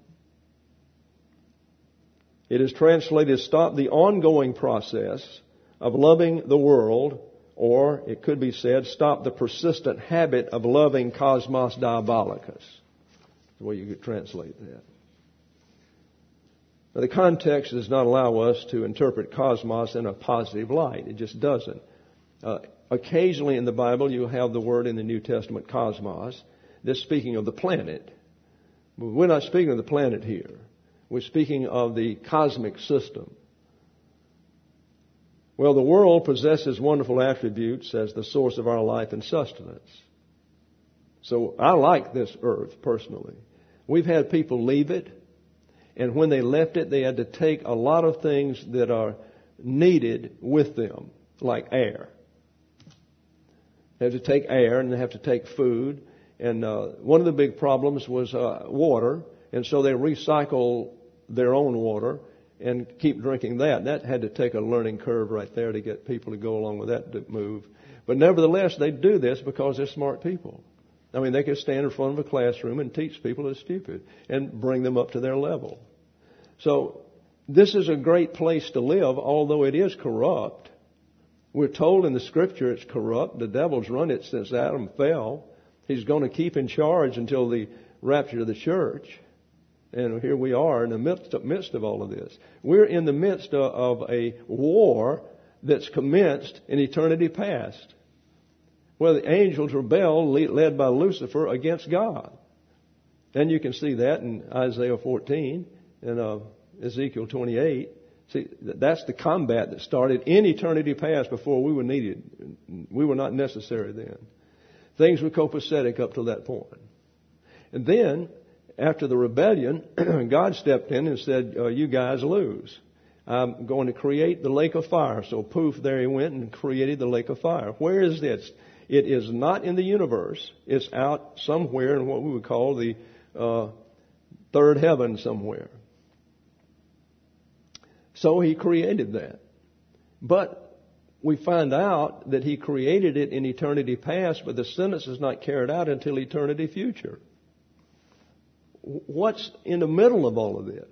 It is translated, stop the ongoing process of loving the world, or it could be said, stop the persistent habit of loving cosmos diabolicus. That's the way you could translate that. Now, the context does not allow us to interpret cosmos in a positive light. It just doesn't. Uh, occasionally in the Bible, you have the word in the New Testament, cosmos. This speaking of the planet. But we're not speaking of the planet here. We're speaking of the cosmic system. Well, the world possesses wonderful attributes as the source of our life and sustenance. So I like this earth personally. We've had people leave it, and when they left it, they had to take a lot of things that are needed with them, like air. They have to take air and they have to take food. And uh, one of the big problems was uh, water. And so they recycle their own water and keep drinking that. That had to take a learning curve right there to get people to go along with that move. But nevertheless, they do this because they're smart people. I mean, they could stand in front of a classroom and teach people that's stupid and bring them up to their level. So this is a great place to live, although it is corrupt. We're told in the Scripture it's corrupt. The devil's run it since Adam fell. He's going to keep in charge until the rapture of the church. And here we are in the midst of, midst of all of this. We're in the midst of, of a war that's commenced in eternity past, where the angels rebel, led by Lucifer, against God. And you can see that in Isaiah fourteen and uh, Ezekiel twenty-eight. See, that's the combat that started in eternity past before we were needed. We were not necessary then. Things were copacetic up to that point. And then, after the rebellion, God stepped in and said, uh, you guys lose. I'm going to create the lake of fire. So poof, there he went and created the lake of fire. Where is this? It is not in the universe. It's out somewhere in what we would call the uh, third heaven somewhere. So he created that. But we find out that he created it in eternity past, but the sentence is not carried out until eternity future. What's in the middle of all of this?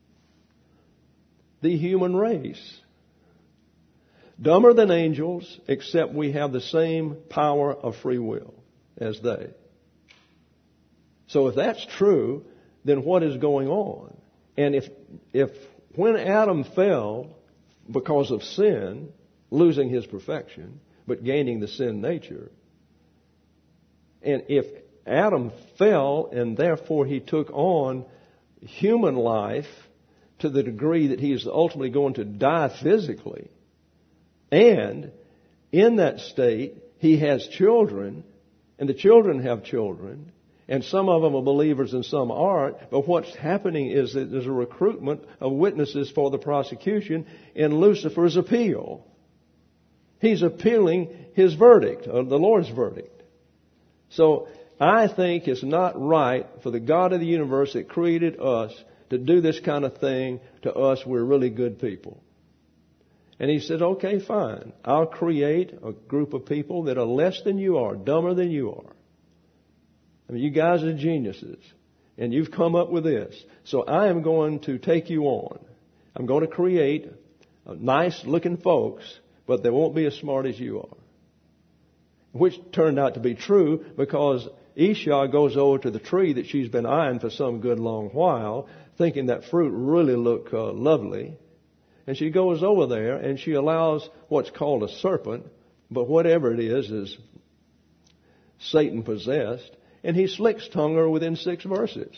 The human race. Dumber than angels, except we have the same power of free will as they. So if that's true, then what is going on? And if, if when Adam fell because of sin, losing his perfection, but gaining the sin nature, and if Adam fell and therefore he took on human life to the degree that he is ultimately going to die physically, and in that state he has children, and the children have children, and some of them are believers and some aren't, but what's happening is that there's a recruitment of witnesses for the prosecution in Lucifer's appeal. He's appealing his verdict, or the Lord's verdict. So I think it's not right for the God of the universe that created us to do this kind of thing to us. We're really good people. And he said, okay, fine. I'll create a group of people that are less than you are, dumber than you are. I mean, you guys are geniuses, and you've come up with this. So I am going to take you on. I'm going to create nice-looking folks, but they won't be as smart as you are. Which turned out to be true because Esau goes over to the tree that she's been eyeing for some good long while, thinking that fruit really looked uh, lovely. And she goes over there and she allows what's called a serpent, but whatever it is, is Satan possessed. And he slicks tongue her within six verses.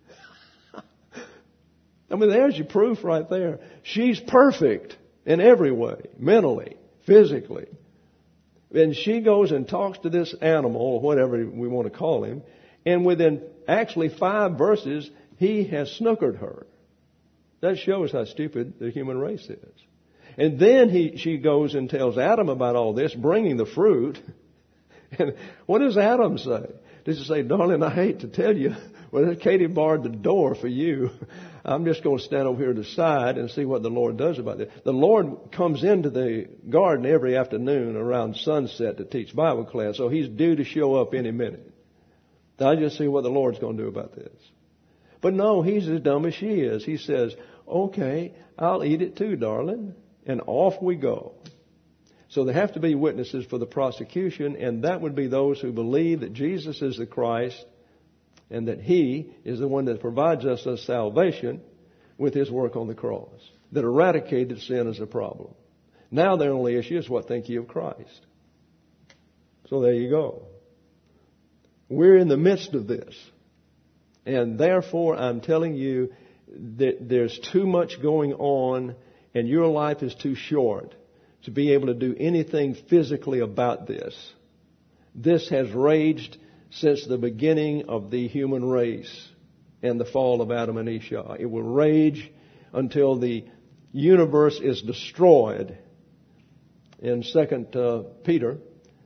I mean, there's your proof right there. She's perfect in every way, mentally, physically. And she goes and talks to this animal, or whatever we want to call him, and within actually five verses, he has snookered her. That shows how stupid the human race is. And then he, she goes and tells Adam about all this, bringing the fruit. And what does Adam say? Does he say, darling, I hate to tell you, well, Katie barred the door for you. I'm just going to stand over here to the side and see what the Lord does about it. The Lord comes into the garden every afternoon around sunset to teach Bible class, so he's due to show up any minute. I just see what the Lord's going to do about this. But no, he's as dumb as she is. He says, okay, I'll eat it too, darling. And off we go. So there have to be witnesses for the prosecution, and that would be those who believe that Jesus is the Christ and that He is the one that provides us a salvation with His work on the cross, that eradicated sin as a problem. Now their only issue is, what think ye of Christ? So there you go. We're in the midst of this. And therefore, I'm telling you that there's too much going on, and your life is too short to be able to do anything physically about this. This has raged since the beginning of the human race and the fall of Adam and Esau. It will rage until the universe is destroyed. In Second uh, Peter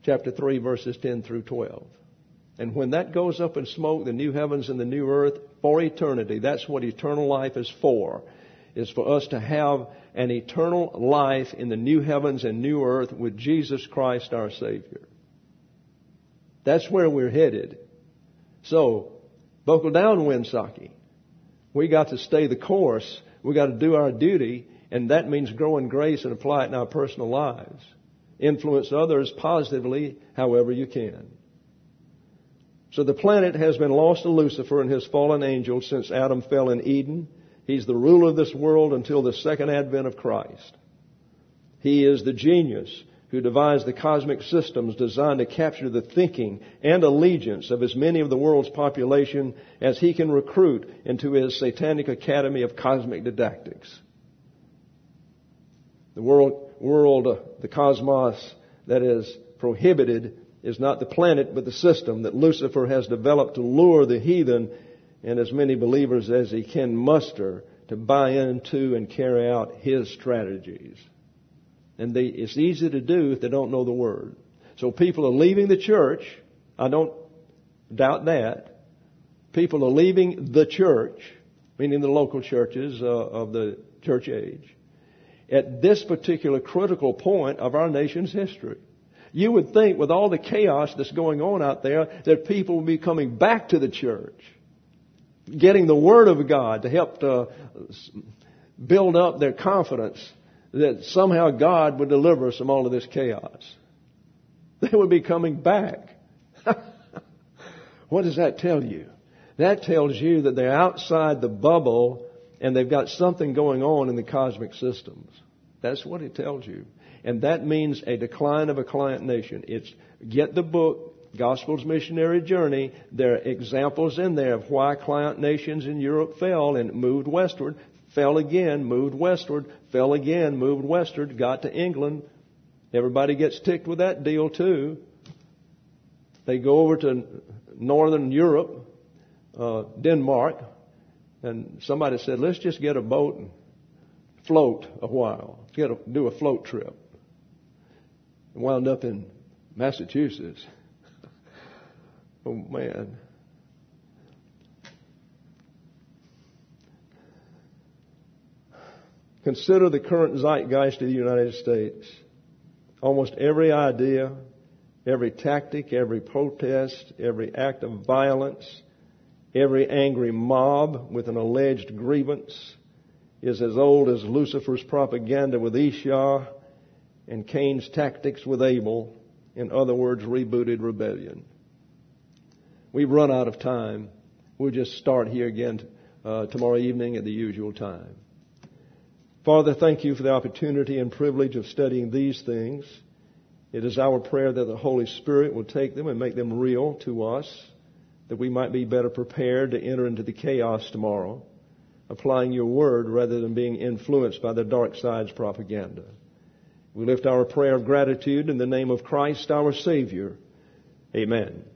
chapter three, verses ten through twelve. And when that goes up in smoke, the new heavens and the new earth, for eternity, that's what eternal life is for, is for us to have an eternal life in the new heavens and new earth with Jesus Christ our Savior. That's where we're headed. So, buckle down, Winsaki. We got to stay the course. We got to do our duty, and that means grow in grace and apply it in our personal lives. Influence others positively however you can. So the planet has been lost to Lucifer and his fallen angels since Adam fell in Eden. He's the ruler of this world until the second advent of Christ. He is the genius who devised the cosmic systems designed to capture the thinking and allegiance of as many of the world's population as he can recruit into his satanic academy of cosmic didactics. The world, world, uh, the cosmos that is prohibited is not the planet, but the system that Lucifer has developed to lure the heathen and as many believers as he can muster to buy into and carry out his strategies. And they, it's easy to do if they don't know the Word. So people are leaving the church. I don't doubt that. People are leaving the church, meaning the local churches uh, of the church age, at this particular critical point of our nation's history. You would think with all the chaos that's going on out there that people would be coming back to the church, getting the Word of God to help to build up their confidence that somehow God would deliver us from all of this chaos. They would be coming back. What does that tell you? That tells you that they're outside the bubble and they've got something going on in the cosmic systems. That's what it tells you. And that means a decline of a client nation. It's get the book, Gospel's Missionary Journey. There are examples in there of why client nations in Europe fell and moved westward, fell again, moved westward, fell again, moved westward, got to England. Everybody gets ticked with that deal too. They go over to northern Europe, uh, Denmark, and somebody said, let's just get a boat and float a while. Get a, do a float trip. Wound up in Massachusetts. Oh, man. Consider the current zeitgeist of the United States. Almost every idea, every tactic, every protest, every act of violence, every angry mob with an alleged grievance is as old as Lucifer's propaganda with Esau and Cain's tactics with Abel. In other words, rebooted rebellion. We've run out of time. We'll just start here again uh, tomorrow evening at the usual time. Father, thank you for the opportunity and privilege of studying these things. It is our prayer that the Holy Spirit will take them and make them real to us, that we might be better prepared to enter into the chaos tomorrow, applying your word rather than being influenced by the dark side's propaganda. We lift our prayer of gratitude in the name of Christ our Savior. Amen.